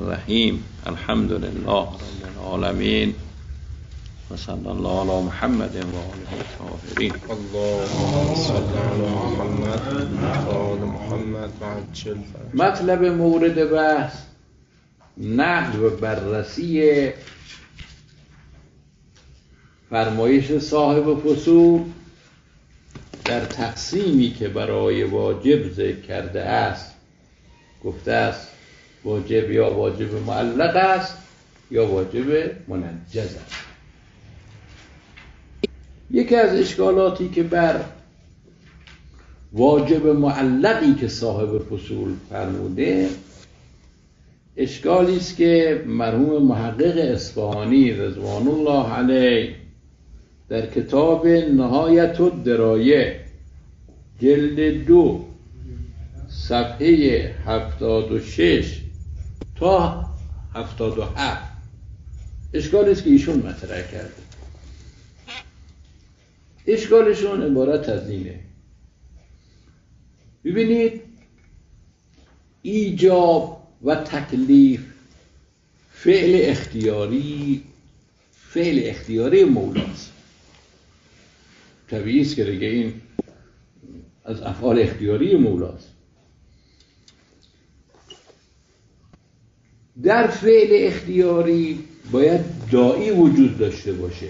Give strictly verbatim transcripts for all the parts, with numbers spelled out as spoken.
الرحیم الحمد لله رب العالمین و صلی الله علی محمد و آله الطاهرین. اللهم صل علی محمد و آل محمد و عجل فرجهم. مطلب مورد بحث نقد و بررسی فرمایش صاحب فصول در تقسیمی که برای واجب ذکر کرده است. گفته است واجب یا واجب معلق است یا واجب منجز است. یکی از اشکالاتی که بر واجب معلقی که صاحب فصول فرموده اشکالی است که مرحوم محقق اصفهانی رضوان الله علیه در کتاب نهایت الدرایه جلد دو صفحه هفتاد و شش تا هفتاد و هفت اشکالی است که ایشون مطرح کرده. اشکالشون عبارت از اینه. ببینید ایجاب و تکلیف فعل اختیاری فعل اختیاری مولاست. طبیعی است که دیگه این از افعال اختیاری مولاست. در فعل اختیاری باید داعی وجود داشته باشه.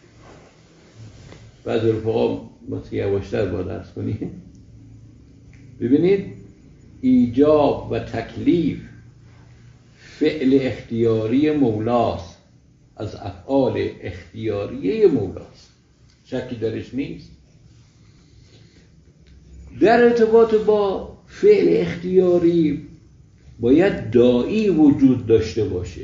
بعضی رفقا باید یواشتر باید درس کنیم. ببینید ایجاب و تکلیف فعل اختیاری مولاست، از افعال اختیاریه مولاست، شکی درش نیست. در ارتباط با فعل اختیاری باید داعی وجود داشته باشه.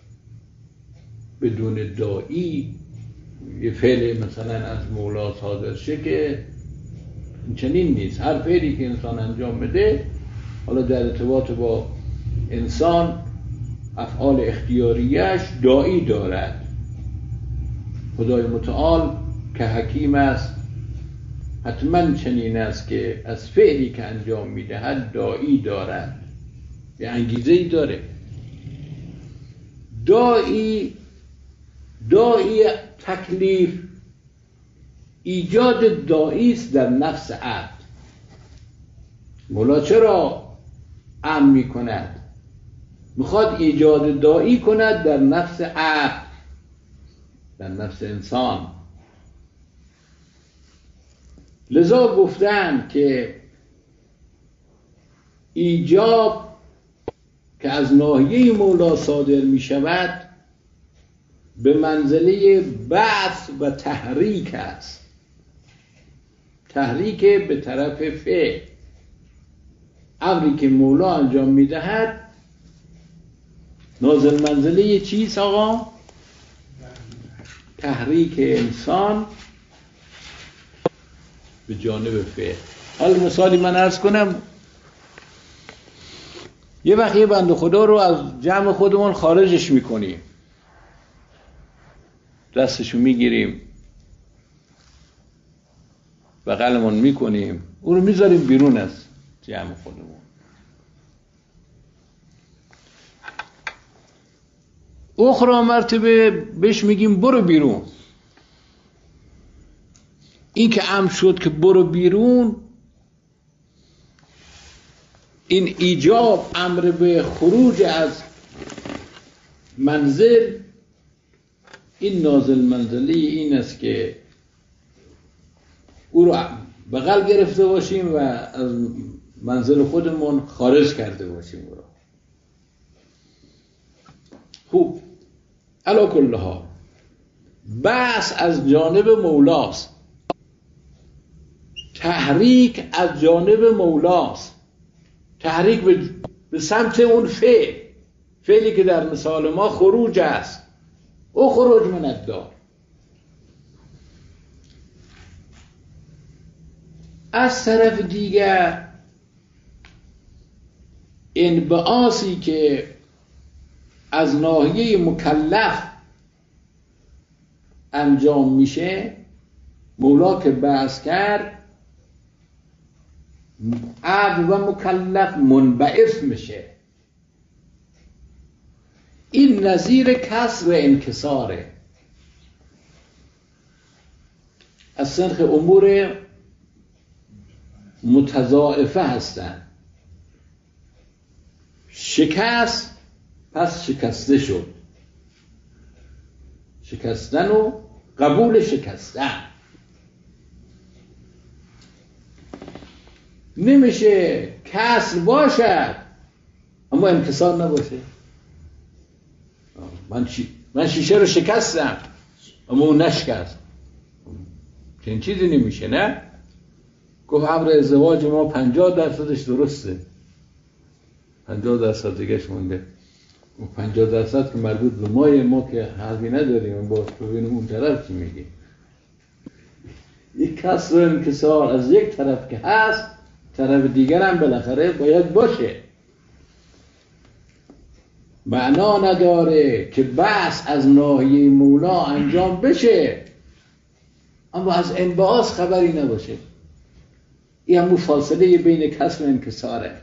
بدون داعی یه فعل مثلا از مولا صادر شه که چنین نیست. هر فعلی که انسان انجام بده، حالا در ارتباط با انسان افعال اختیاریش داعی دارد. خدای متعال که حکیم است حتما چنین است که از فعلی که انجام میدهد داعی دارد، یه انگیزه‌ای داره. داعی داعی تکلیف ایجاد داعی است در نفس عبد. مولا چرا امر می کند؟ میخواد ایجاد داعی کند در نفس عبد، در نفس انسان. لذا گفتن که ایجاب که از ناحیه مولا صادر می شود به منزله بعث و تحریک است. تحریک به طرف فعل. امری که مولا انجام می دهد نازل منزله چیست آقا؟ تحریک انسان به جانب فعل. حالا مثالی من عرض کنم. یه وقت یه بنده خدا رو از جمع خودمون خارجش میکنیم، دستشو میگیریم بغلمون میکنیم، اون رو میذاریم بیرون از جمع خودمون. اخرى مرتبه بهش میگیم برو بیرون. این که امر شد که برو بیرون، این ایجاب امر به خروج از منزل، این نازل منزله این است که او رو بغل گرفته باشیم و از منزل خودمون خارج کرده باشیم او رو. خوب، علا کلها بحث از جانب مولاست، تحریک از جانب مولاست. تحریک به, به سمت اون فعل، فعلی که در مثال ما خروج است. او خروج من الدار. از طرف دیگر انبعاثی که از ناحیه مکلف انجام میشه، مولا که بحث کرد عبد و مکلف منبعث میشه. این نظیر کسر و انکساره، از سنخ امور متضاعفه هستن. شکست پس شکسته شد، شکستن و قبول شکستن. نمیشه کسر باشد اما انکسار نباشه. من, شی... من شیشه رو شکستم اما اون نشکست، چنین چیزی نمیشه. نه گفت امر ازدواج ما پنجاه درصدش درسته، پنجاه درصد دیگهش مونده. اون پنجاه درصد که مربوط به مای ما که حرفی نداریم، با ببینیم اون طرف چی میگه. یک کسر و انکسار از یک طرف که هست، طرف دیگر هم بالاخره باید باشه. معنا نداره که بس از ناحیه مولا انجام بشه اما از انبعاث خبری نباشه. این همون فاصله بین کسر و انکساره.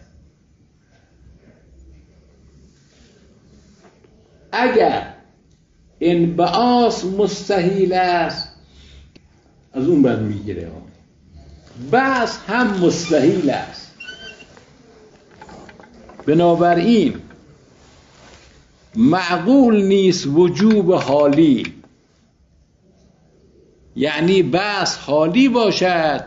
اگر انبعاث مستحیل است از اون بند میگیره، بس هم مستحیل است. بنابراین معقول نیست وجوب حالی، یعنی بس حالی باشد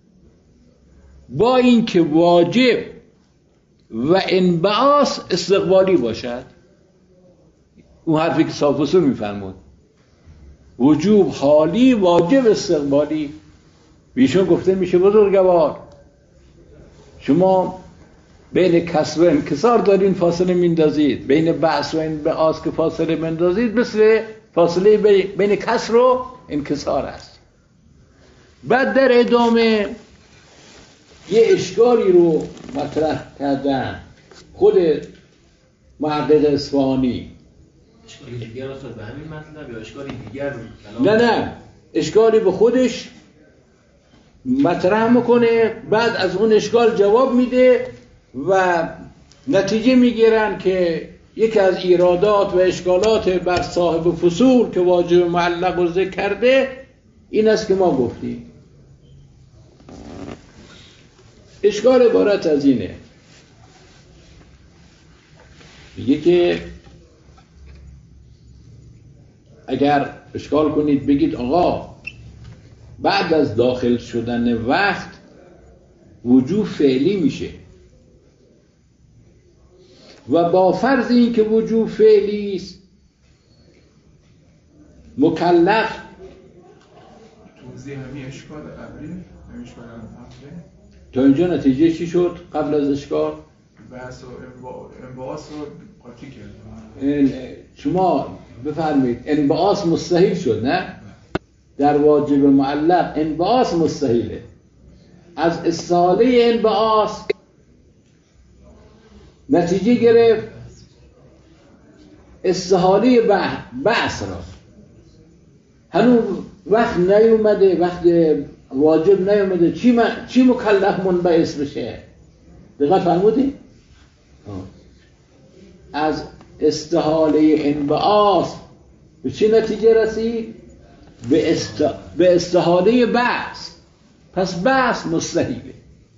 با اینکه واجب و انبعاث استقبالی باشد. اون حرفی که صاحب اصول میفرمود، وجوب حالی، واجب استقبالی. بیشون گفته میشه بزرگوار شما بین کسر و انکسار دارین فاصله میندازید، بین بعث و انبعاث که فاصله میندازید مثل فاصله بین کسر و انکسار است. بعد در ادامه یه اشکالی رو مطرح کردن خود محقق اصفهانی. اشکالی دیگر اصلا به همین مطلب یا اشکالی دیگر؟ نه نه اشکالی به خودش مطرح میکنه، بعد از اون اشکال جواب میده و نتیجه میگیرن که یکی از ایرادات و اشکالات بر صاحب فصول که واجب معلق رو ذکر کرده این است که ما گفتیم. اشکال عبارت از اینه، میگه که اگر اشکال کنید بگید آقا بعد از داخل شدن وقت وجوب فعلی میشه و با فرض این که وجوب فعلی است مکلف توضیح همین اشکال قبلی اشکال قبلی تا اینجا نتیجه چی شد قبل از اشکال؟ بحث و انبعاث رو قاطی کرد. شما بفرمایید انبعاث مستحیل شد، نه؟ در واجب معلق انبعاث مستحیله. از استحاله انبعاث نتیجه گرفت استحاله بعث را. هنوز وقت نیومده، وقت واجب نیومده، چی, م... چی مکلف منبعث بشه؟ دقیق فرمودی؟ از استحاله انبعاث به چی نتیجه رسید؟ به, است... به استحاله بعث. پس بعث مستحیله.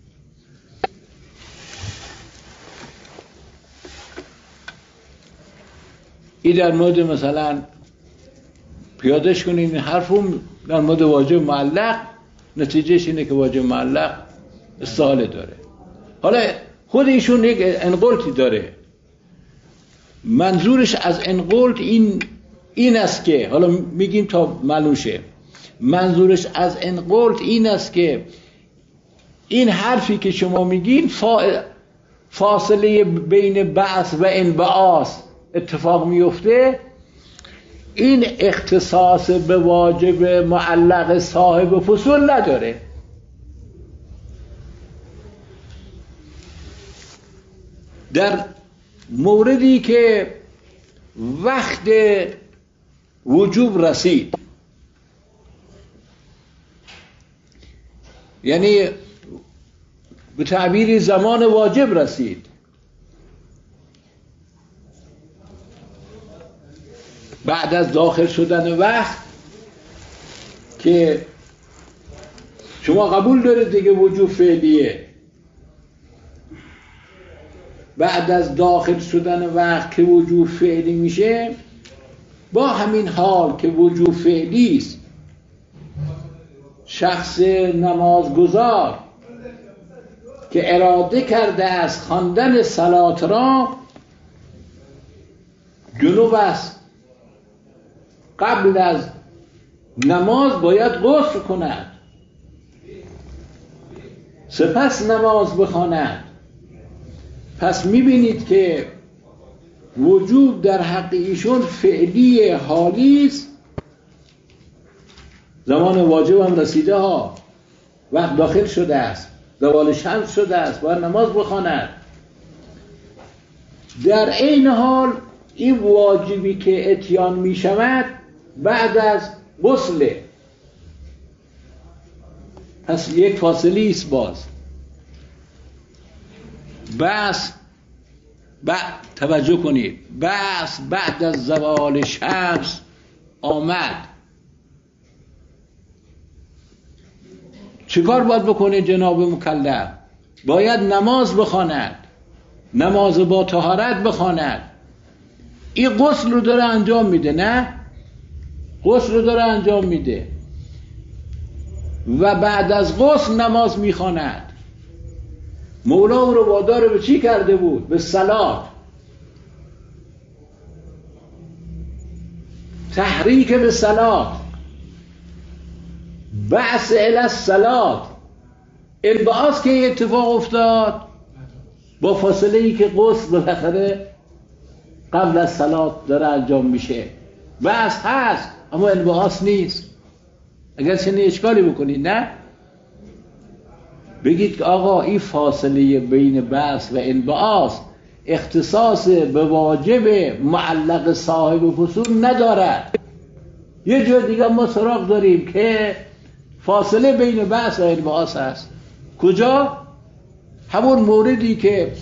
این در مورد مثلا پیادش کنین حرفم در مورد واجب معلق نتیجهش اینه که واجب معلق استحاله داره. حالا خود ایشون یک انقلتی داره، منظورش از انقلت این این است که حالا میگیم تا معلوم شه، منظورش از انقلت این است که این حرفی که شما میگین فا... فاصله بین بعث و انبعاث اتفاق میفته، این اختصاص به واجب معلق صاحب فصول نداره. در موردی که وقت وجوب رسید، یعنی به تعبیری زمان واجب رسید، بعد از داخل شدن وقت که شما قبول دارید دیگه وجود فعلیه، بعد از داخل شدن وقت که وجود فعلی میشه، با همین حال که وجود فعلی است، شخص نمازگزار که اراده کرده است خواندن صلات را، جنوب است، قبل از نماز باید غسل کند، سپس نماز بخواند. پس میبینید که وجوب در حق ایشون فعلی حالی است. زمان واجب هم رسیده ها، وقت داخل شده است، زوال شمس شده است، باید نماز بخواند. در این حال این واجبی که اتیان می شود بعد از غسل، پس یک فاصله است. باز بس بعد توجه کنید، بس بعد از زوال شمس آمد، چیکار باید بکنه جناب مکلف؟ باید نماز بخواند، نماز با طهارت بخواند. این غسل رو داره انجام میده، نه؟ غسل رو داره انجام میده و بعد از غسل نماز میخواند. مولا او رو وادار به چی کرده بود؟ به صلات. تحریک به صلات، بعث الی الصلات. انبعاث که اتفاق افتاد با فاصله ای که غسل بالاخره قبل از صلات داره انجام میشه. بعث هست اما انبعاث نیست. اگر چنین اشکالی بکنید، نه بگید که آقا این فاصله بین بعث و انبعاث اختصاص به واجب معلق صاحب فصول ندارد. یه جور دیگه ما سراغ داریم که فاصله بین بعث و انبعاث هست. کجا؟ همون موردی که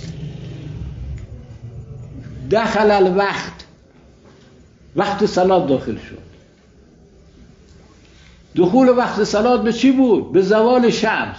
دخل الوقت، وقت صلات داخل شد. دخول وقت صلات به چی بود؟ به زوال شمس.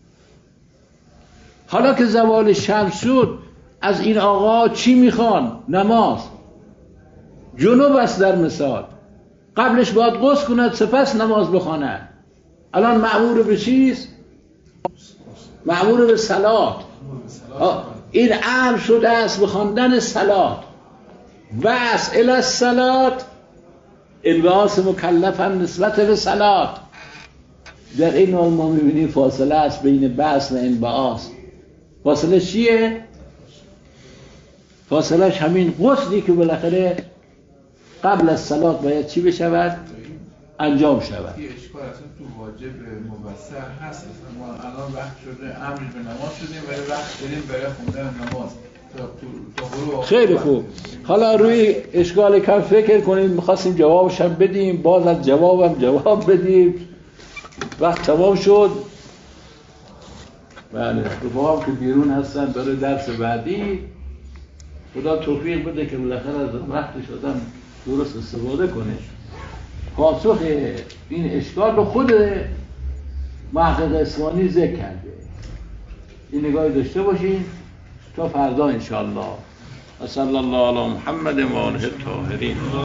حالا که زوال شمس شد، از این آقا چی میخوان؟ نماز. جنوب است در مثال، قبلش باید غسل کند، سپس نماز بخواند. الان مأمور به چیست؟ مأمور به صلات. این امر شده است به خواندن صلات. بس الی الصلات، انبعاث مکلف هم نسبت به صلات. در این حال ما میبینیم فاصله است بین بس و انبعاث. فاصله چیه؟ فاصلهش همین غسلی که بالاخره قبل از صلات باید چی بشود؟ انجام شود. یه اشکال اصلا تو واجب مبصر هست. اصلا ما الان وقت شده امری به نماز شدیم ولی وقت داریم برای خوندن نماز. خیلی خوب. حالا روی اشکال کم فکر کنید. میخواستیم جوابش هم بدیم، باز از جوابم جواب بدیم. وقت تمام شد. بله، رفاقم که بیرون هستن برای درس بعدی، خدا توفیق بده که بالاخره از وقتش آدم درست استفاده کنه. پاسخ این اشکال رو خود محقق اصفهانی ذکر کرده. این نگاهی داشته باشین تا فردا انشاءالله. صلی الله علی محمد و آله الطاهرین.